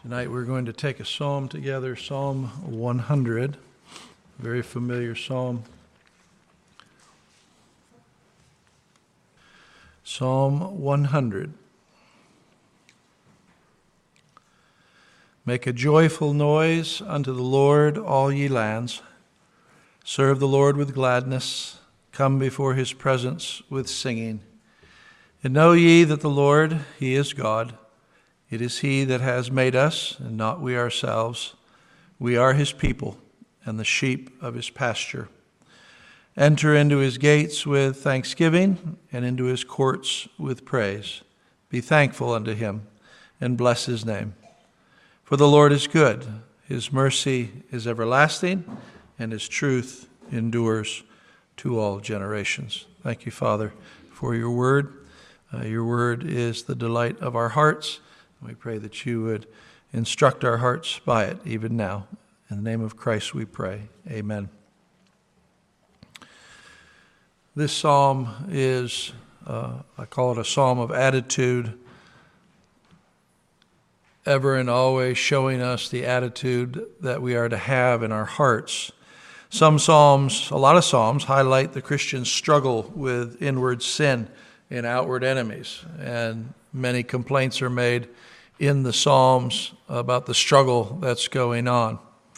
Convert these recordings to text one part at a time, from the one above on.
Tonight we're going to take a psalm together, Psalm 100, a very familiar psalm. Psalm 100. Make a joyful noise unto the Lord, all ye lands. Serve the Lord with gladness. Come before his presence with singing. And know ye that the Lord, he is God. It is he that has made us, and not we ourselves. We are his people, and the sheep of his pasture. Enter into his gates with thanksgiving, and into his courts with praise. Be thankful unto him, and bless his name. For the Lord is good, his mercy is everlasting, and his truth endures to all generations. Thank you, Father, for your word. Your word is the delight of our hearts. We pray that you would instruct our hearts by it even now. In the name of Christ we pray. Amen. This psalm is, I call it a psalm of attitude, ever and always showing us the attitude that we are to have in our hearts. Some psalms, a lot of psalms, highlight the Christian's struggle with inward sin and outward enemies. And many complaints are made in the Psalms about the struggle that's going on.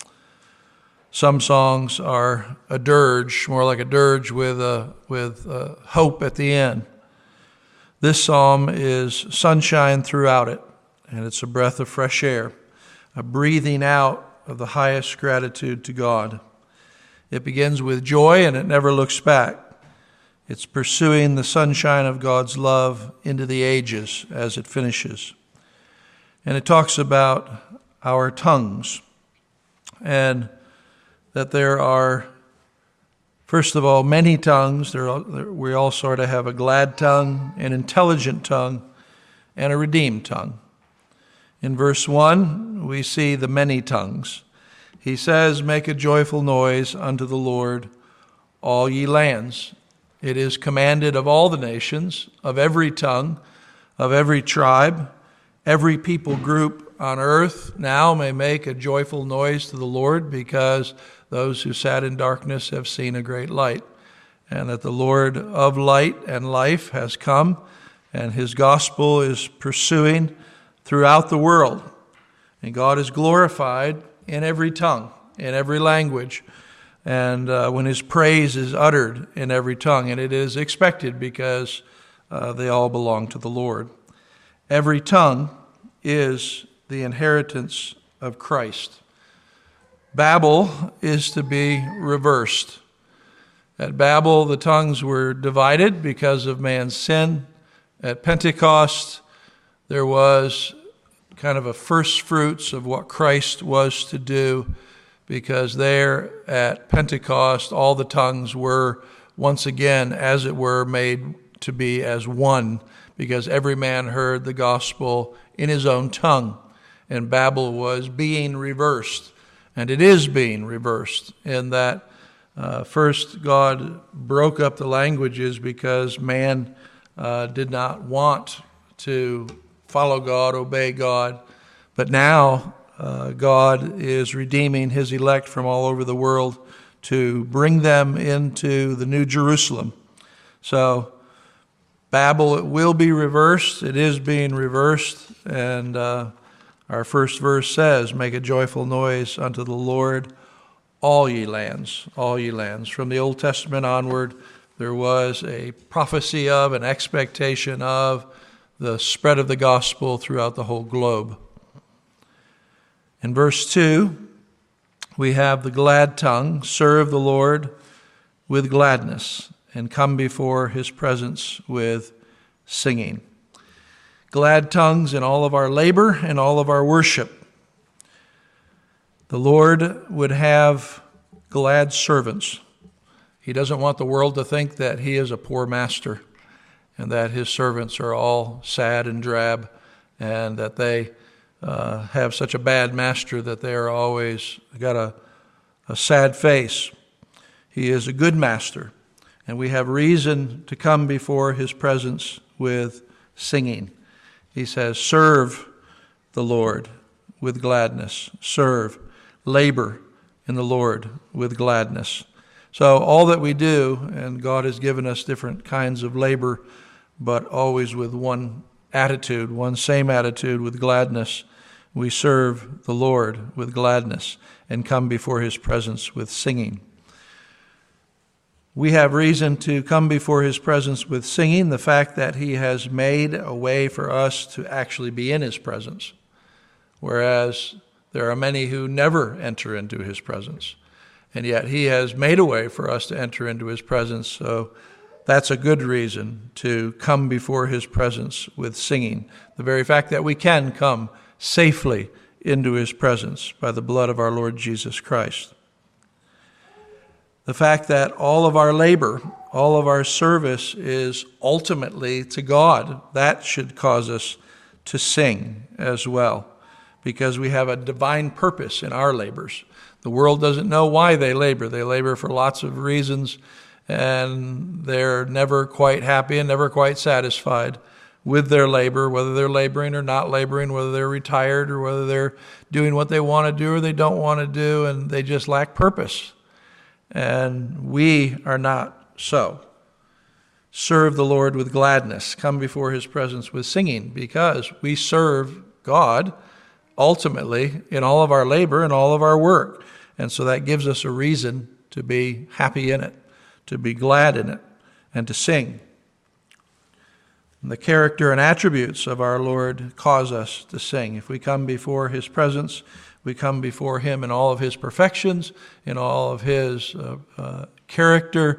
Some songs are a dirge, more like a dirge with hope at the end. This psalm is sunshine throughout it, and it's a breath of fresh air, a breathing out of the highest gratitude to God. It begins with joy, and it never looks back. It's pursuing the sunshine of God's love into the ages as it finishes. And it talks about our tongues, and that there are, first of all, many tongues. We all sort of have a glad tongue, an intelligent tongue, and a redeemed tongue. In verse 1, we see the many tongues. He says, make a joyful noise unto the Lord, all ye lands. It is commanded of all the nations, of every tongue, of every tribe. Every people group on earth now may make a joyful noise to the Lord, because those who sat in darkness have seen a great light, and that the Lord of light and life has come, and his gospel is pursuing throughout the world. And God is glorified in every tongue, in every language, and when his praise is uttered in every tongue, and it is expected because they all belong to the Lord. Every tongue is the inheritance of Christ. Babel is to be reversed. At Babel, the tongues were divided because of man's sin. At Pentecost, there was kind of a first fruits of what Christ was to do, because there at Pentecost, all the tongues were once again, as it were, made to be as one, because every man heard the gospel in his own tongue. And Babel was being reversed, and it is being reversed, in that first God broke up the languages because man did not want to follow God, obey God. But now God is redeeming his elect from all over the world to bring them into the New Jerusalem. So Babel, it will be reversed. It is being reversed. And our first verse says, make a joyful noise unto the Lord, all ye lands, all ye lands. From the Old Testament onward, there was a prophecy of, an expectation of, the spread of the gospel throughout the whole globe. In verse 2, we have the glad tongue, serve the Lord with gladness, and come before his presence with singing. Glad tongues in all of our labor and all of our worship. The Lord would have glad servants. He doesn't want the world to think that he is a poor master, and that his servants are all sad and drab, and that they have such a bad master that they are always got a sad face. He is a good master. And we have reason to come before his presence with singing. He says, serve the Lord with gladness. Serve, labor in the Lord with gladness. So all that we do, and God has given us different kinds of labor, but always with one attitude, one same attitude, with gladness. We serve the Lord with gladness and come before his presence with singing. We have reason to come before his presence with singing, the fact that he has made a way for us to actually be in his presence, whereas there are many who never enter into his presence. And yet he has made a way for us to enter into his presence, so that's a good reason to come before his presence with singing. The very fact that we can come safely into his presence by the blood of our Lord Jesus Christ. The fact that all of our labor, all of our service is ultimately to God, that should cause us to sing as well, because we have a divine purpose in our labors. The world doesn't know why they labor. They labor for lots of reasons, and they're never quite happy and never quite satisfied with their labor, whether they're laboring or not laboring, whether they're retired or whether they're doing what they want to do or they don't want to do, and they just lack purpose. And we are not so. Serve the Lord with gladness. Come before his presence with singing, because we serve God ultimately in all of our labor and all of our work. And so that gives us a reason to be happy in it, to be glad in it, and to sing. And the character and attributes of our Lord cause us to sing. If we come before his presence, we come before him in all of his perfections, in all of his character,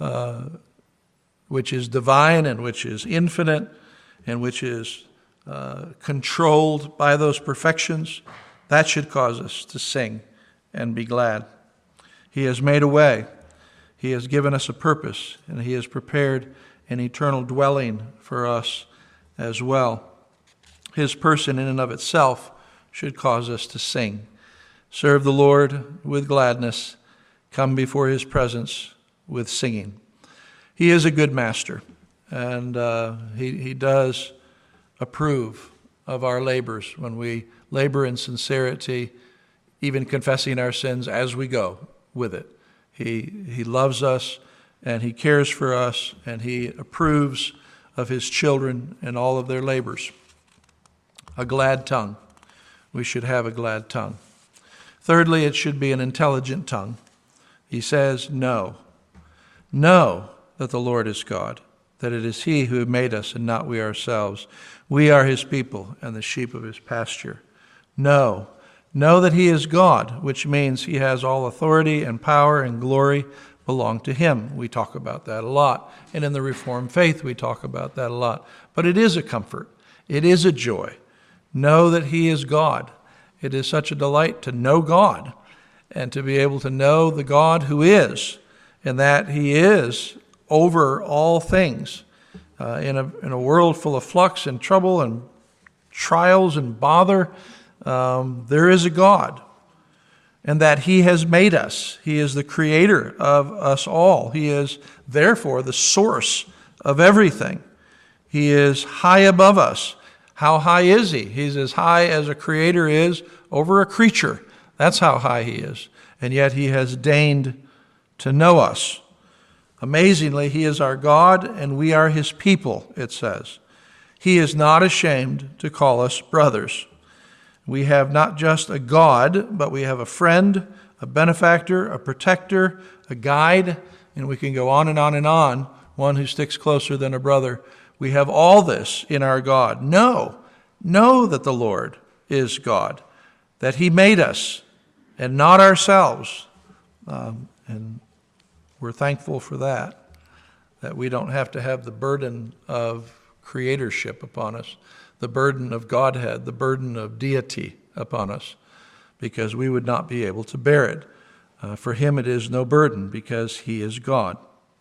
which is divine and which is infinite and which is controlled by those perfections. That should cause us to sing and be glad. He has made a way. He has given us a purpose, and he has prepared an eternal dwelling for us as well. His person in and of itself should cause us to sing. Serve the Lord with gladness. Come before his presence with singing. He is a good master, and he does approve of our labors when we labor in sincerity, even confessing our sins as we go with it. He loves us, and he cares for us, and he approves of his children and all of their labors. A glad tongue. We should have a glad tongue. Thirdly, it should be an intelligent tongue. He says, know that the Lord is God, that it is he who made us and not we ourselves. We are his people and the sheep of his pasture. Know that he is God, which means he has all authority and power and glory belong to him. We talk about that a lot. And in the Reformed faith, we talk about that a lot. But it is a comfort. It is a joy. Know that he is God. It is such a delight to know God and to be able to know the God who is, and that he is over all things. In a world full of flux and trouble and trials and bother, there is a God, and that he has made us. He is the creator of us all. He is, therefore, the source of everything. He is high above us. How high is he? He's as high as a creator is over a creature. That's how high he is. And yet he has deigned to know us. Amazingly, he is our God, and we are his people, it says. He is not ashamed to call us brothers. We have not just a God, but we have a friend, a benefactor, a protector, a guide, and we can go on and on and on, one who sticks closer than a brother. We have all this in our God. Know that the Lord is God, that he made us and not ourselves. And we're thankful for that we don't have to have the burden of creatorship upon us, the burden of Godhead, the burden of deity upon us, because we would not be able to bear it. For him it is no burden, because he is God.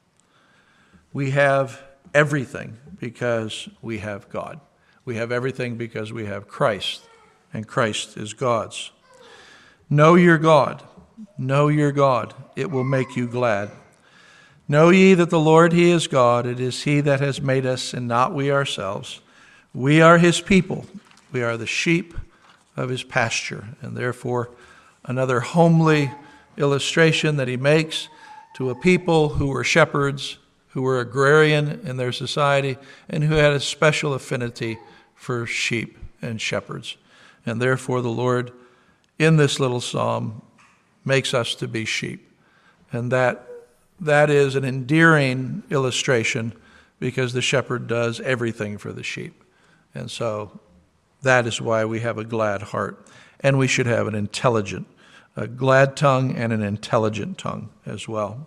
We have everything because we have God. We have everything because we have Christ, and Christ is God's. Know your God. Know your God. It will make you glad. Know ye that the Lord, he is God. It is he that has made us, and not we ourselves. We are his people. We are the sheep of his pasture. And therefore, another homely illustration that he makes to a people who were shepherds, who were agrarian in their society, and who had a special affinity for sheep and shepherds. And therefore, the Lord, in this little psalm, makes us to be sheep. And that is an endearing illustration, because the shepherd does everything for the sheep. And so that is why we have a glad heart. And we should have a glad tongue and an intelligent tongue as well.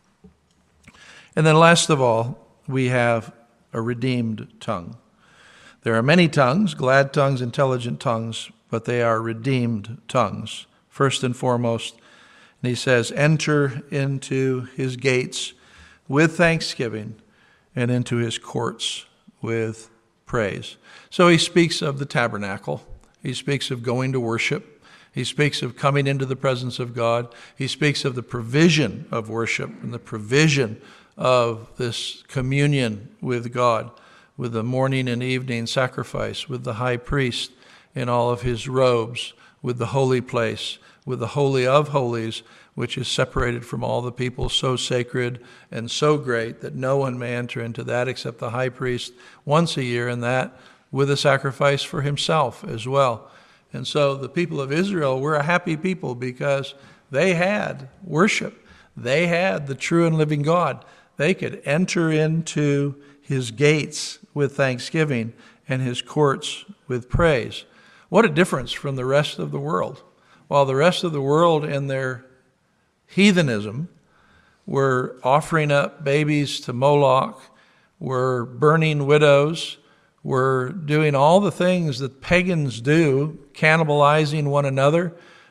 And then last of all, we have a redeemed tongue. There are many tongues, glad tongues, intelligent tongues, but they are redeemed tongues. First and foremost, and he says, enter into his gates with thanksgiving and into his courts with praise. So he speaks of the tabernacle. He speaks of going to worship. He speaks of coming into the presence of God. He speaks of the provision of worship and the provision of this communion with God, with the morning and evening sacrifice, with the high priest in all of his robes, with the holy place, with the Holy of Holies, which is separated from all the people, so sacred and so great that no one may enter into that except the high priest once a year, and that with a sacrifice for himself as well. And so the people of Israel were a happy people because they had worship. They had the true and living God. They could enter into his gates with thanksgiving and his courts with praise. What a difference from the rest of the world. While the rest of the world in their heathenism were offering up babies to Moloch, were burning widows, were doing all the things that pagans do, cannibalizing one another,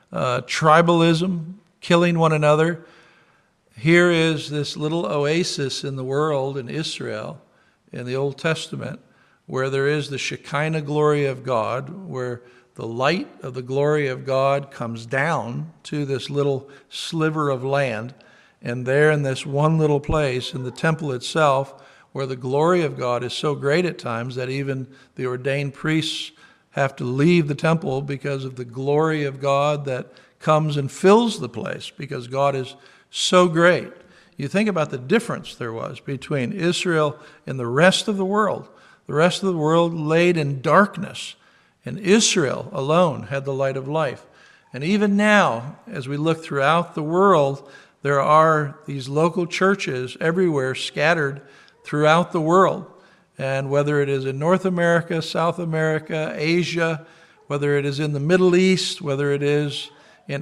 tribalism, killing one another. Here is this little oasis in the world, in Israel, in the Old Testament, where there is the Shekinah glory of God, where the light of the glory of God comes down to this little sliver of land. And there in this one little place, in the temple itself, where the glory of God is so great at times that even the ordained priests have to leave the temple because of the glory of God that comes and fills the place, because God is so great. You think about the difference there was between Israel and the rest of the world. The rest of the world laid in darkness, and Israel alone had the light of life. And even now, as we look throughout the world, there are these local churches everywhere scattered throughout the world. And whether it is in North America, South America, Asia, whether it is in the Middle East, whether it is in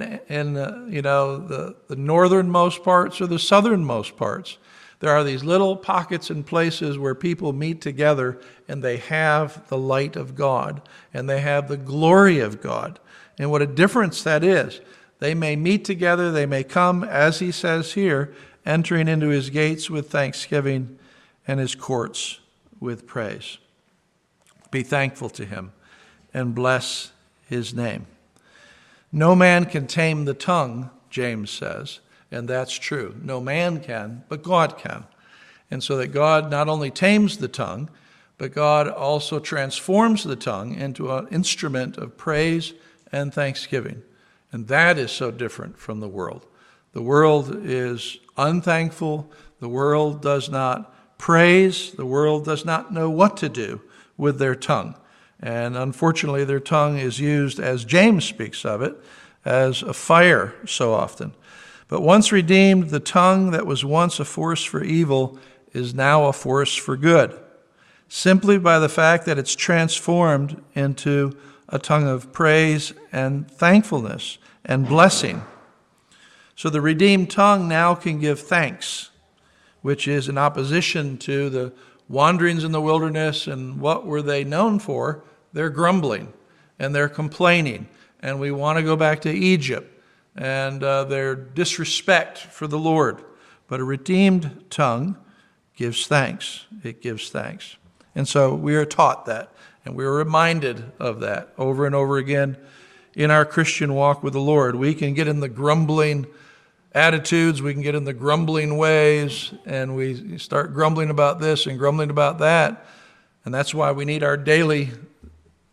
the northernmost parts or the southernmost parts, there are these little pockets and places where people meet together, and they have the light of God, and they have the glory of God. And what a difference that is. They may meet together, they may come, as he says here, entering into his gates with thanksgiving and his courts with praise. Be thankful to him and bless his name. No man can tame the tongue, James says. And that's true. No man can, but God can. And so that God not only tames the tongue, but God also transforms the tongue into an instrument of praise and thanksgiving. And that is so different from the world. The world is unthankful. The world does not praise. The world does not know what to do with their tongue. And unfortunately, their tongue is used, as James speaks of it, as a fire so often. But once redeemed, the tongue that was once a force for evil is now a force for good, simply by the fact that it's transformed into a tongue of praise and thankfulness and blessing. So the redeemed tongue now can give thanks, which is in opposition to the wanderings in the wilderness. And what were they known for? They're grumbling and they're complaining, and we want to go back to Egypt. And their disrespect for the Lord. But a redeemed tongue gives thanks. It gives thanks. And so we are taught that, and we are reminded of that over and over again in our Christian walk with the Lord. We can get in the grumbling attitudes, we can get in the grumbling ways, and we start grumbling about this and grumbling about that. And that's why we need our daily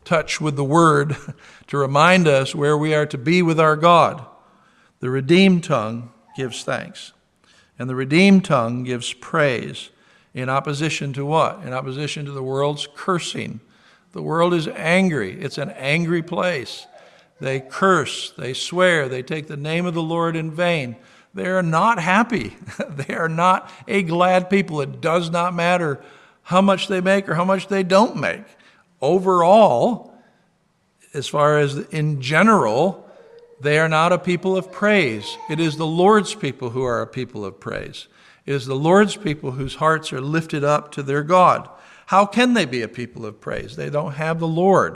touch with the Word to remind us where we are to be with our God. The redeemed tongue gives thanks. And the redeemed tongue gives praise. In opposition to what? In opposition to the world's cursing. The world is angry. It's an angry place. They curse, they swear, they take the name of the Lord in vain. They are not happy. They are not a glad people. It does not matter how much they make or how much they don't make. Overall, as far as in general, they are not a people of praise. It is the Lord's people who are a people of praise. It is the Lord's people whose hearts are lifted up to their God. How can they be a people of praise? They don't have the Lord.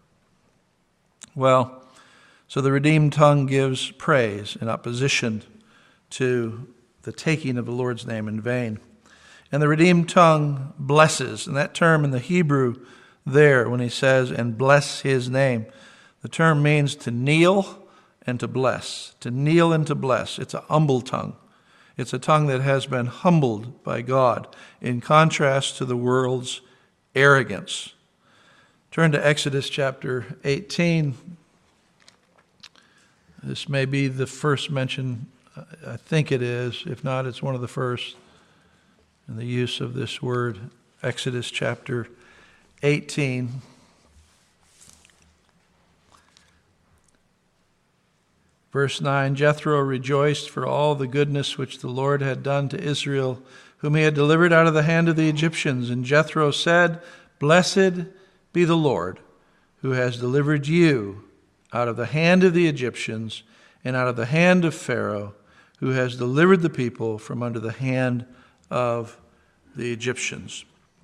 Well, so the redeemed tongue gives praise in opposition to the taking of the Lord's name in vain. And the redeemed tongue blesses. And that term in the Hebrew there, when he says, and bless his name, the term means to kneel and to bless. To kneel and to bless. It's a humble tongue. It's a tongue that has been humbled by God in contrast to the world's arrogance. Turn to Exodus chapter 18. This may be the first mention, I think it is. If not, it's one of the first in the use of this word. Exodus chapter 18. Verse 9, Jethro rejoiced for all the goodness which the Lord had done to Israel, whom he had delivered out of the hand of the Egyptians. And Jethro said, Blessed be the Lord, who has delivered you out of the hand of the Egyptians and out of the hand of Pharaoh, who has delivered the people from under the hand of the Egyptians.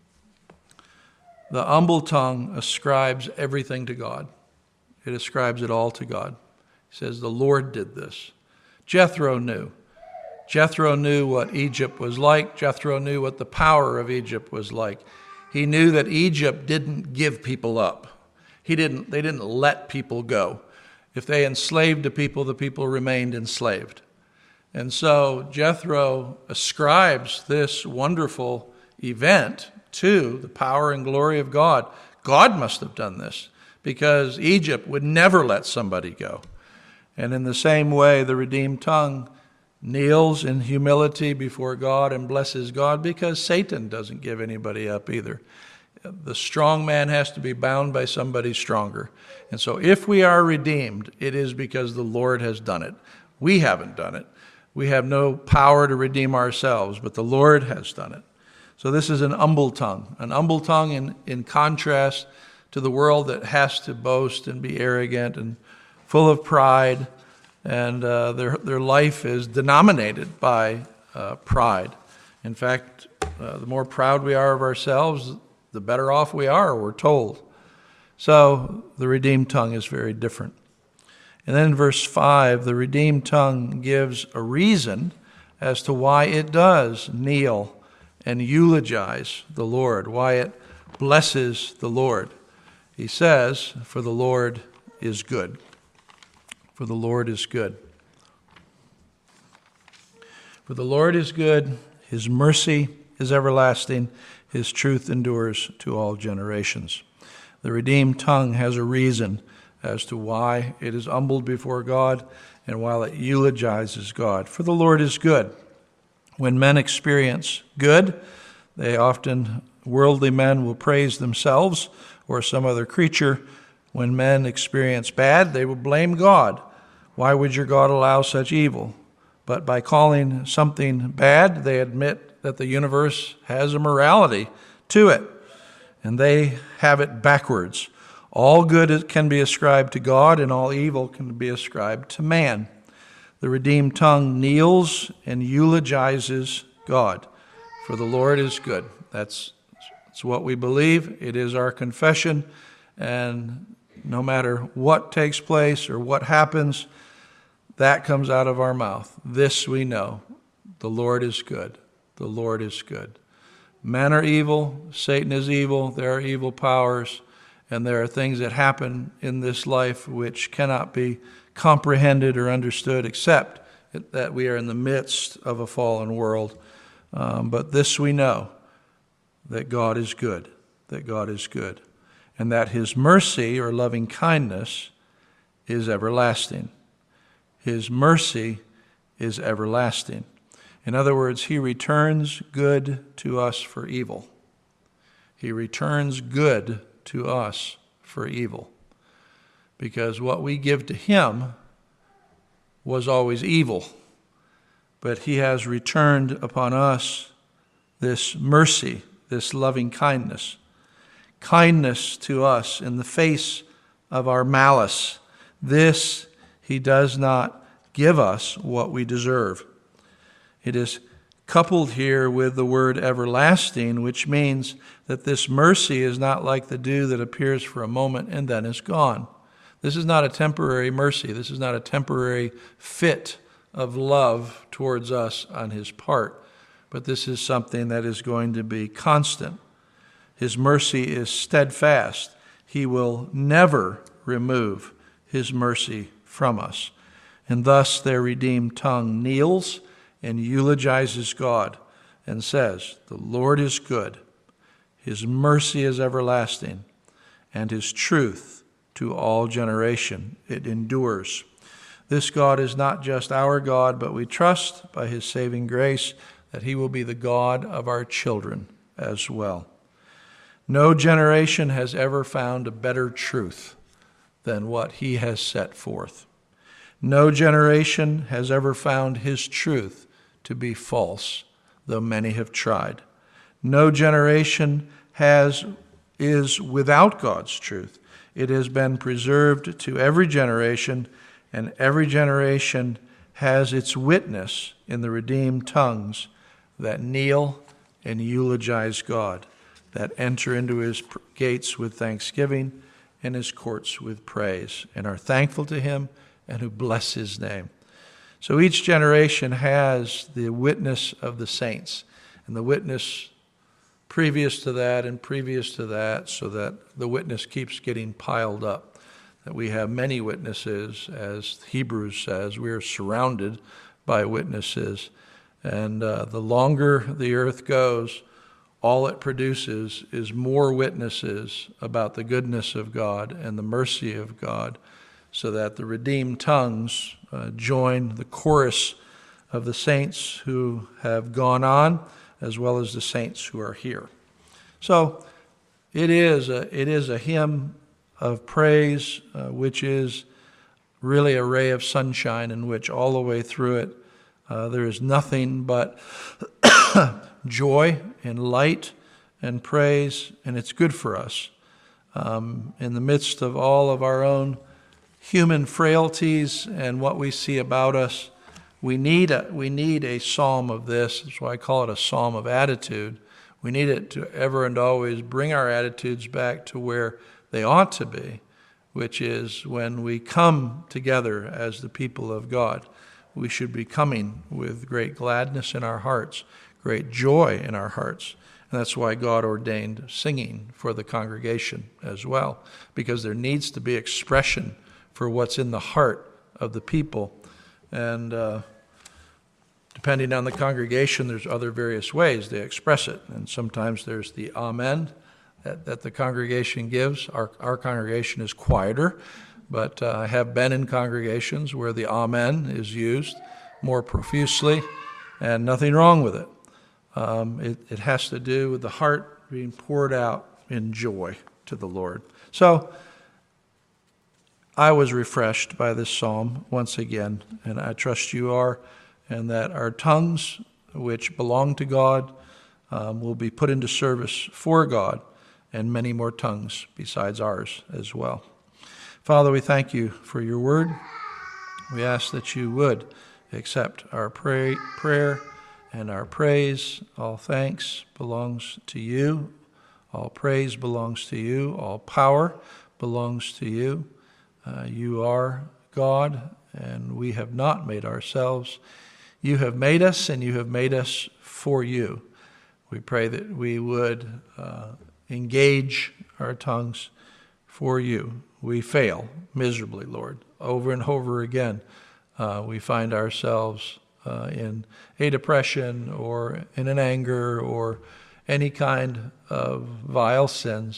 The humble tongue ascribes everything to God. It ascribes it all to God. He says, the Lord did this. Jethro knew. Jethro knew what Egypt was like. Jethro knew what the power of Egypt was like. He knew that Egypt didn't give people up. They didn't let people go. If they enslaved the people remained enslaved. And so Jethro ascribes this wonderful event to the power and glory of God. God must have done this because Egypt would never let somebody go. And in the same way, the redeemed tongue kneels in humility before God and blesses God because Satan doesn't give anybody up either. The strong man has to be bound by somebody stronger. And so if we are redeemed, it is because the Lord has done it. We haven't done it. We have no power to redeem ourselves, but the Lord has done it. So this is an humble tongue in contrast to the world that has to boast and be arrogant and full of pride, and their life is denominated by pride. In fact, the more proud we are of ourselves, the better off we are, we're told. So the redeemed tongue is very different. And then in verse 5, the redeemed tongue gives a reason as to why it does kneel and eulogize the Lord, why it blesses the Lord. He says, for the Lord is good. For the Lord is good. For the Lord is good, his mercy is everlasting, his truth endures to all generations. The redeemed tongue has a reason as to why it is humbled before God and while it eulogizes God. For the Lord is good. When men experience good, worldly men will praise themselves or some other creature. When men experience bad, they will blame God. Why would your God allow such evil? But by calling something bad, they admit that the universe has a morality to it, and they have it backwards. All good can be ascribed to God, and all evil can be ascribed to man. The redeemed tongue kneels and eulogizes God, for the Lord is good. That's what we believe. It is our confession, and no matter what takes place or what happens, that comes out of our mouth. This we know. The Lord is good. The Lord is good. Men are evil. Satan is evil. There are evil powers. And there are things that happen in this life which cannot be comprehended or understood except that we are in the midst of a fallen world. But this we know, that God is good. That God is good. and that his mercy or loving kindness is everlasting. His mercy is everlasting. In other words, he returns good to us for evil. He returns good to us for evil. Because what we give to him was always evil. But he has returned upon us this mercy, this loving kindness. Kindness to us in the face of our malice. This he does not give us what we deserve. It is coupled here with the word everlasting, which means that this mercy is not like the dew that appears for a moment and then is gone. This is not a temporary mercy. This is not a temporary fit of love towards us on his part, but this is something that is going to be constant. His mercy is steadfast. He will never remove his mercy from us. And thus their redeemed tongue kneels and eulogizes God and says, "The Lord is good, his mercy is everlasting, and his truth to all generation. It endures." This God is not just our God, but we trust by his saving grace that he will be the God of our children as well. No generation has ever found a better truth than what he has set forth. No generation has ever found his truth to be false, though many have tried. No generation is without God's truth. It has been preserved to every generation, and every generation has its witness in the redeemed tongues that kneel and eulogize God, that enter into his gates with thanksgiving and his courts with praise, and are thankful to him and who bless his name. So each generation has the witness of the saints, and the witness previous to that and previous to that, so that the witness keeps getting piled up. That we have many witnesses, as Hebrews says, we are surrounded by witnesses. And the longer the earth goes, all it produces is more witnesses about the goodness of God and the mercy of God, so that the redeemed tongues join the chorus of the saints who have gone on, as well as the saints who are here. So it is a hymn of praise, which is really a ray of sunshine, in which all the way through it there is nothing but joy and light and praise, and it's good for us. In the midst of all of our own human frailties and what we see about us, we need a psalm of this. That's why I call it a psalm of attitude. We need it to ever and always bring our attitudes back to where they ought to be, which is when we come together as the people of God, we should be coming with great gladness in our hearts, great joy in our hearts. And that's why God ordained singing for the congregation as well, because there needs to be expression for what's in the heart of the people. And depending on the congregation, there's other various ways they express it. And sometimes there's the amen that the congregation gives. Our congregation is quieter, but I have been in congregations where the amen is used more profusely, and nothing wrong with it. It has to do with the heart being poured out in joy to the Lord. So I was refreshed by this psalm once again, and I trust you are, and that our tongues, which belong to God, will be put into service for God, and many more tongues besides ours as well. Father, we thank you for your word. We ask that you would accept our prayer and our praise. All thanks belongs to you. All praise belongs to you. All power belongs to you. You are God, and we have not made ourselves. You have made us, and you have made us for you. We pray that we would engage our tongues for you. We fail miserably, Lord, over and over again. We find ourselves in a depression or in an anger or any kind of vile sins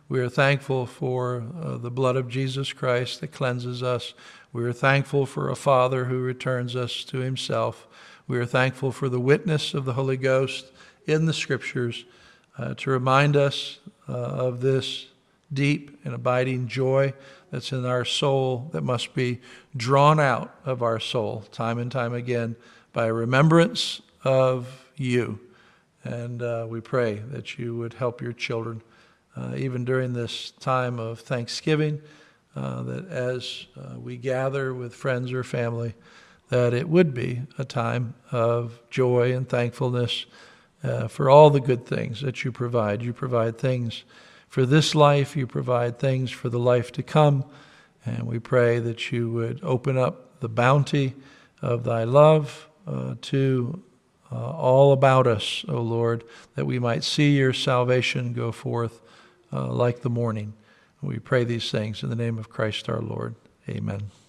We are thankful for the blood of Jesus Christ that cleanses us. We are thankful for a Father who returns us to himself. We are thankful for the witness of the Holy Ghost in the Scriptures to remind us of this deep and abiding joy that's in our soul that must be drawn out of our soul time and time again by remembrance of you. And we pray that you would help your children even during this time of Thanksgiving, that as we gather with friends or family, that it would be a time of joy and thankfulness for all the good things that you provide. You provide things for this life. You provide things for the life to come. And we pray that you would open up the bounty of thy love to all about us, O Lord, that we might see your salvation go forth like the morning. We pray these things in the name of Christ our Lord. Amen.